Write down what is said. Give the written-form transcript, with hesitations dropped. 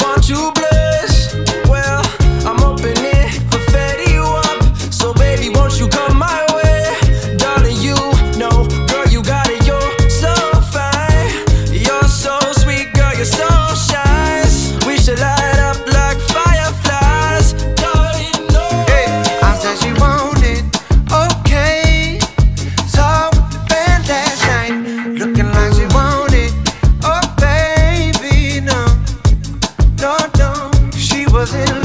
want you bliss. Well, I'm hoping it for Fetty Wap. So baby, won't you come my way? Darling, you know, girl, you got it, you're so fine. You're so sweet, girl, you're so shy. We should light up like fireflies. Darling, no. Hey, I said she wanted, okay. Saw with the band last night, looking like she wanted. Oh baby, no, no, no. She was in